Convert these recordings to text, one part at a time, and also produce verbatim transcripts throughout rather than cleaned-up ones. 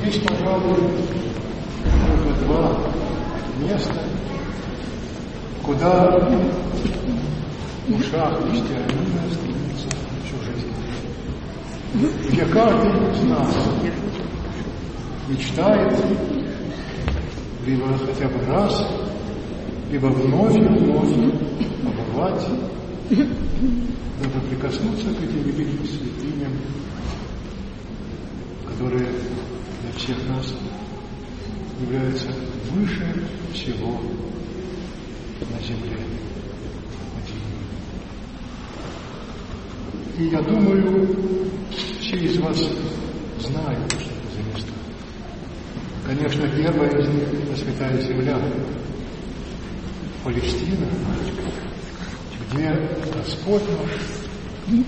Есть, пожалуй, только два места, куда душа христианина стремится всю жизнь, где каждый из нас мечтает либо хотя бы раз, либо вновь и вновь побывать, дабы прикоснуться к этим великим святыням, которые для всех нас являются выше всего на земле. И я думаю, все из вас знают, что это за место. Конечно, первая из них — это Святая Земля, Палестина, где Господь наш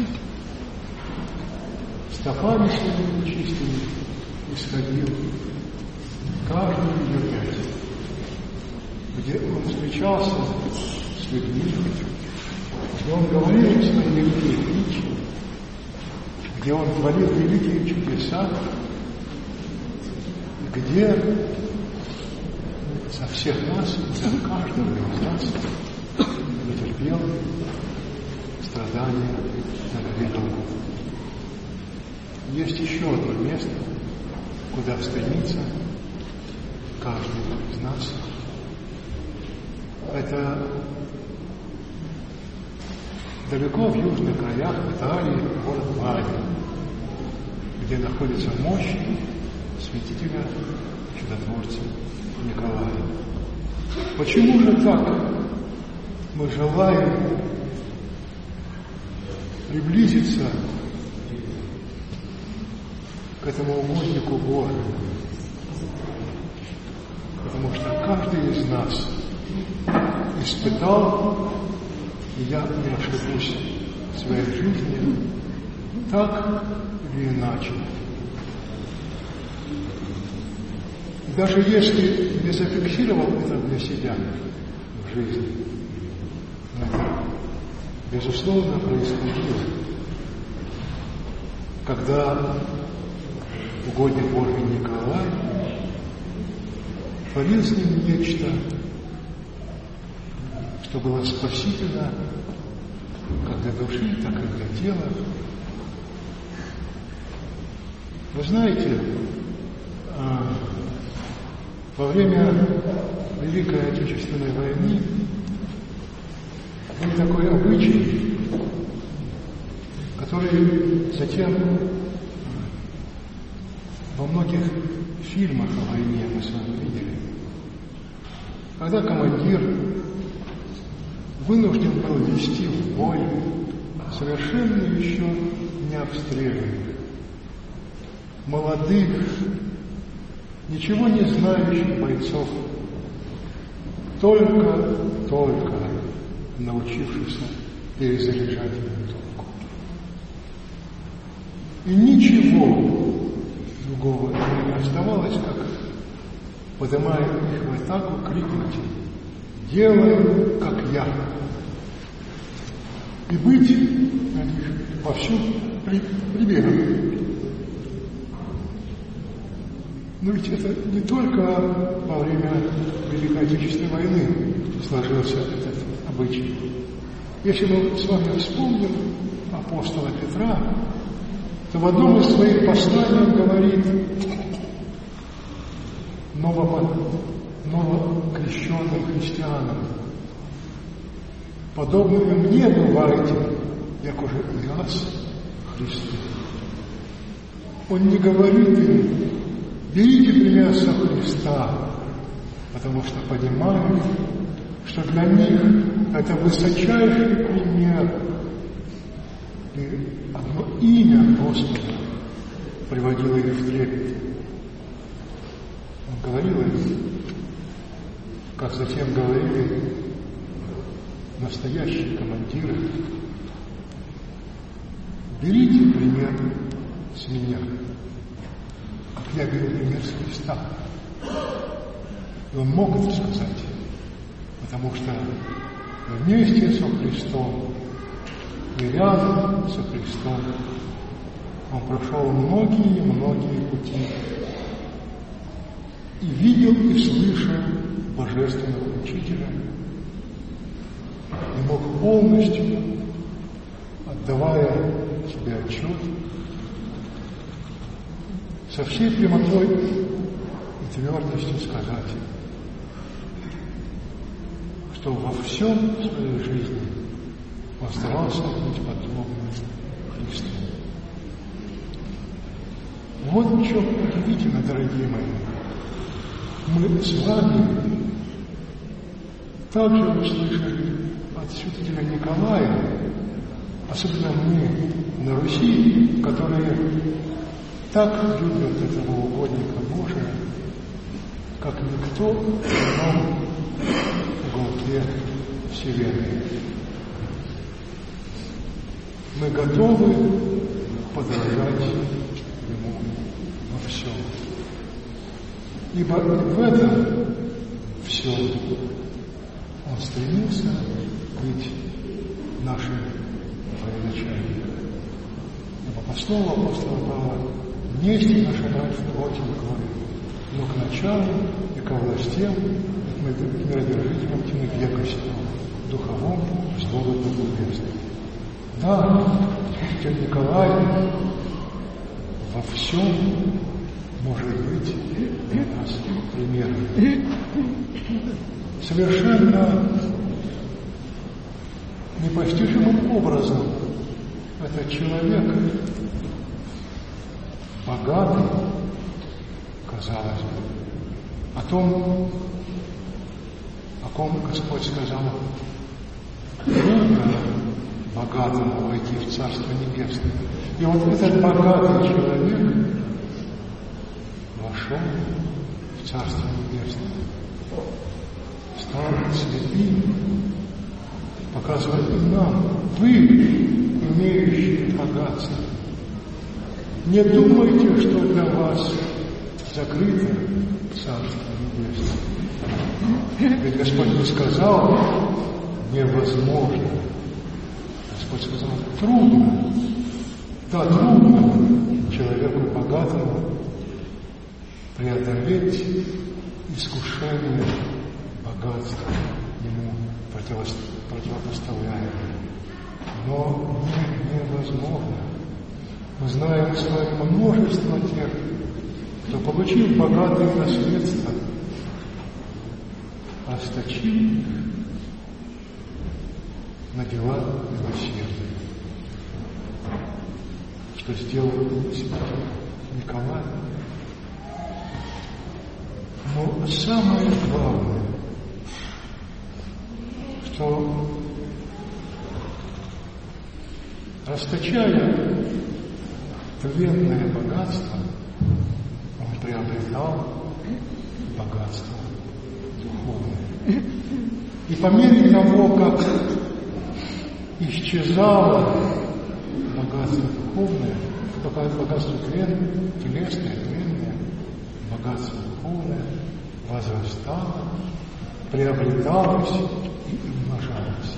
стопами своими чистыми исходил каждую ее пять, где Он встречался с людьми, где Он говорил им свои великие притчи, где Он творил великие чудеса, где за всех нас, за каждого из нас вытерпел страдания на горе Голгофы. Есть еще одно место, куда стремится каждый из нас. Это далеко в южных краях, в Италии, город Бари, где находится мощь святителя, чудотворца Николая. Почему же так мы желаем приблизиться к этому угоднику Божию? Потому что каждый из нас испытал, и я не ошибусь в своей жизни, так или иначе. И даже если не зафиксировал это для себя в жизни, это, безусловно, происходило, когда угодник Божий Николай творил с ним нечто, что было спасительно как для души, так и для тела. Вы знаете, во время Великой Отечественной войны был такой обычай, который затем во многих фильмах о войне мы с вами видели. Когда командир вынужден был вести в бой совершенно еще не обстрелянных, молодых, ничего не знающих бойцов, только-только научившихся перезаряжать винтовку. И ничего другого не оставалось, как, поднимая их в атаку, крикнуть: «Делаем, как я!» И быть на них вовсю прибегом. Но ведь это не только во время Великой Отечественной войны сложился этот обычай. Если мы с вами вспомним апостола Петра, то в одном из своих посланий он говорит новокрещенным христианам: подобными мне бывайте, як уже и вас Христу. Он не говорит им: берите пример со Христа, потому что понимают, что для них это высочайший пример. И одно имя Господа приводило их в трепет. Он говорил им, как затем говорили настоящие командиры: берите пример с меня, как я беру пример с Христа. И он мог это сказать, потому что вместе со Христом и рядом со Христом он прошел многие-многие пути и видел и слышал Божественного Учителя, и мог полностью, отдавая себе отчет, со всей прямотой и твердостью сказать, что во всем своей жизни он старался быть подобным Христу. Вот в чем удивительно, дорогие мои. Мы с вами также услышали от святителя Николая, особенно мы на Руси, которые так любят этого угодника Божия, как никто в ином уголке Вселенной. Мы готовы подражать Ему во всем. Ибо в этом всем Он стремился быть нашим военачальником. Ибо по слову апостола Павла, не есть наша рать в плоти и крови, но к началу и ко властям, и к миродержителям тьмы века сего, духовому злобу небесным. Да, святитель Николай во всем может быть для нас примером. Совершенно непостижимым образом этот человек, богатый, казалось бы, о том, о ком Господь сказал, трудно богатому войти в Царство Небесное. И вот этот богатый человек вошел в Царство Небесное, стал святым, показывая нам, вы, имеющие богатство, не думайте, что для вас закрыто Царство Небесное. Ведь Господь не сказал невозможно. Господь сказал трудно. Да, трудно человеку богатому преодолеть искушение богатства ему противопоставляемое. Но невозможно. Мы знаем с вами множество тех, кто, получив богатые наследства, расточил их на дела милосердия, что сделал святитель Николай. Но самое главное, что расточая тленное богатство, он приобретал богатство духовное. И по мере того, как исчезало богатство духовное, только богатство тлен, телесное, тленное, богатство духовное возрастало, приобреталось и умножалось.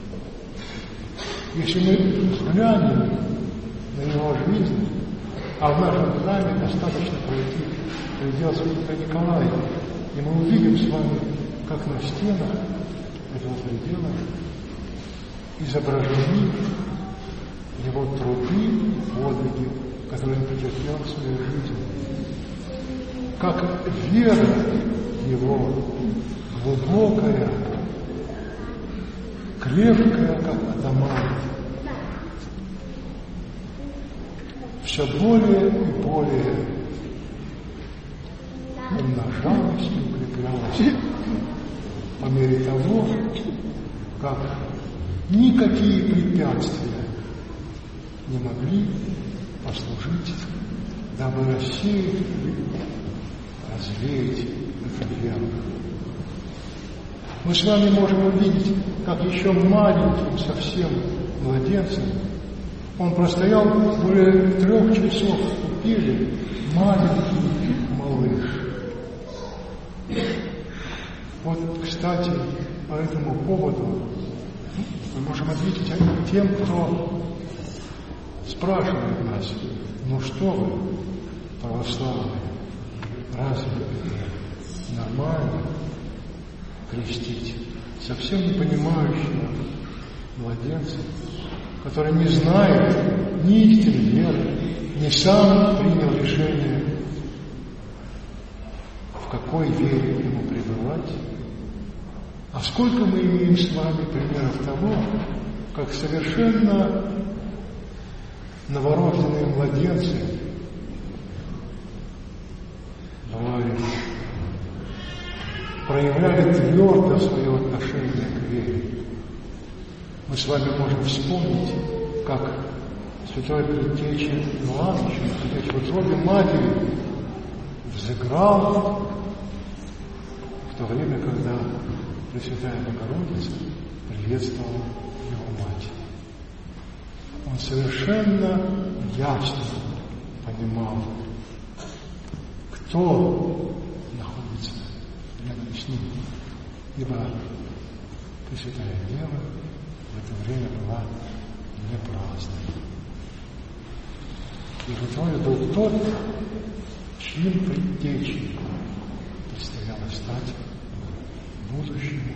Если мы взглянем на его жизнь, а в нашем храме достаточно пройти предел святителя Николая, и мы увидим с вами, как на стенах этого предела изображены его труды и подвиги, которые он претерпел в своей жизни. Как вера его глубокая, крепкая, как адамант, все более и более умножалась и укреплялась по мере того, как никакие препятствия не могли послужить, дабы рассеять и развеять эту веру. Мы с вами можем увидеть, как еще маленьким совсем младенцем он простоял более трех часов в купели, маленький малыш. Вот, кстати, по этому поводу мы можем ответить тем, кто спрашивает нас, ну что вы, православные, разве это нормально крестить совсем не понимающего младенца, который не знает ни истины веры, ни сам принял решение, в какой вере ему пребывать. А сколько мы имеем с вами примеров того, как совершенно новорожденные младенцы бывали, проявляли твердо свое отношение к вере. Мы с вами можем вспомнить, как святой Предтеча Иоанн, Предтеча в утробе матери, взыграл в то время, когда Пресвятая Богородица приветствовала его мать. Он совершенно ясно понимал, кто находится рядом с ним, ибо Пресвятая Дева в это время была не праздной. И в итоге был тот, чьим предтечей предстояло стать будущему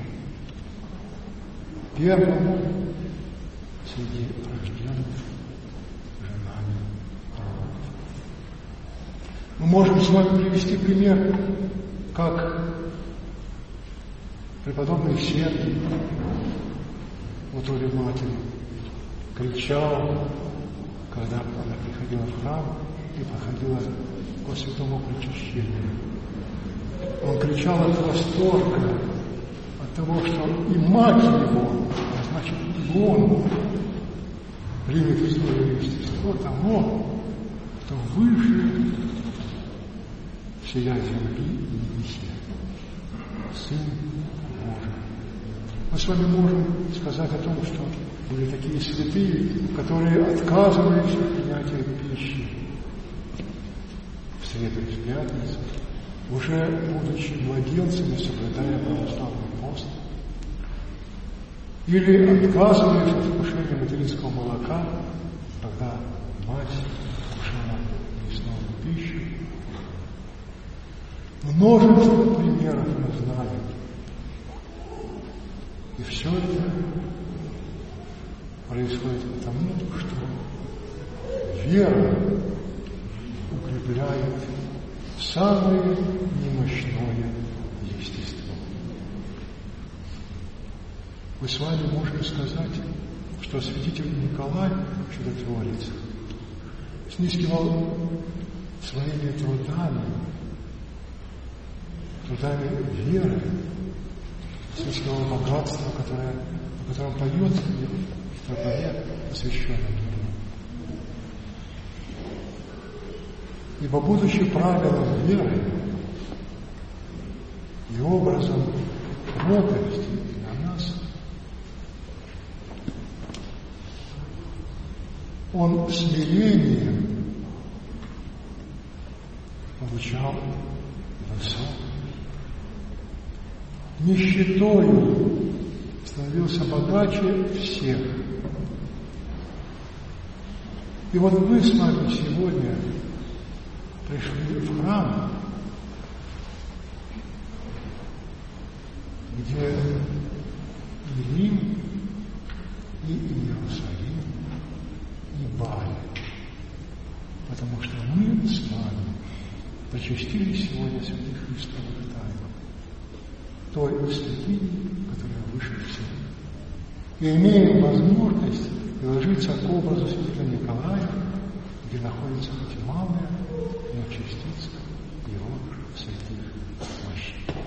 первому среди рожденных женами пророков. Мы можем с вами привести пример, как преподобный Сергий в утробе матери кричал, когда она приходила в храм и проходила по святому причащению. Он кричал от восторга, от того, что и мать его, а значит и он, примет в свое естество того, кто выше всея земли и небесе, Сын Божий. Мы с вами можем сказать о том, что были такие святые, которые отказывались от принятия пищи в среду и в пятницу, уже будучи младенцами, соблюдая православный пост, или отказываясь от вкушения материнского молока, когда мать вкушала мясную пищу. Множество примеров мы знаем. И все это происходит потому, что вера укрепляет самое немощное естество. Мы с вами можем сказать, что святитель Николай, чудотворец, снискивал своими трудами, трудами веры, снискивал богатство, которое, о котором поет в главе, посвященном ему. Ибо, будучи правилом веры и образом проповеди для нас, он смирением получал высот, нищетою становился богаче всех. И вот мы с вами сегодня пришли в храм, где и Рим, и Иерусалим, и Баль, потому что мы с вами причастили сегодня святых Христовых тайн, той святыни, которая выше всех, и имеем возможность приложиться к образу святителя Николая, где находится хоть и малая, но частица его святых мощей.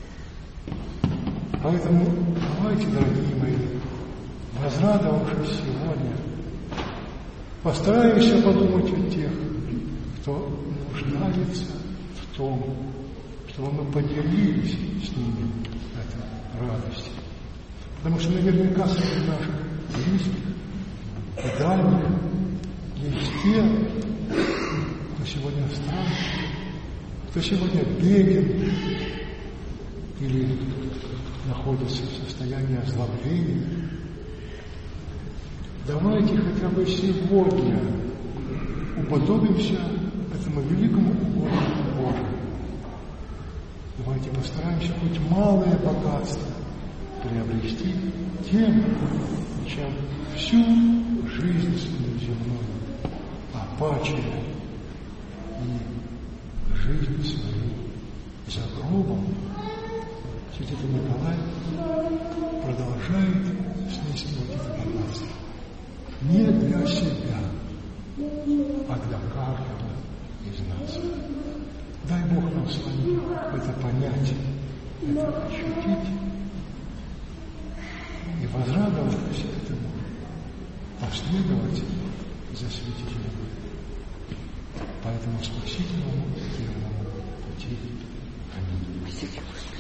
Поэтому давайте, дорогие мои, возрадовавшись сегодня, постараемся подумать о тех, кто нуждается в том, чтобы мы поделились с ними этой радостью. Потому что наверняка среди наших близких и дальних есть те, кто сегодня странный, кто сегодня беден или находится в состоянии озлобления. Давайте хотя бы сегодня уподобимся этому великому угоднику Божию Давайте постараемся хоть малое богатство приобрести тем, чем всю жизнь свою земную опачивая и жизнь свою за гробом. Святитель Николай продолжает снискивать это богатство не для себя, а для каждого из нас. Дай Бог нам с вами это понять, это ощутить и возрадоваться этому, последовать за святителем по этому спасительному верному пути. Аминь.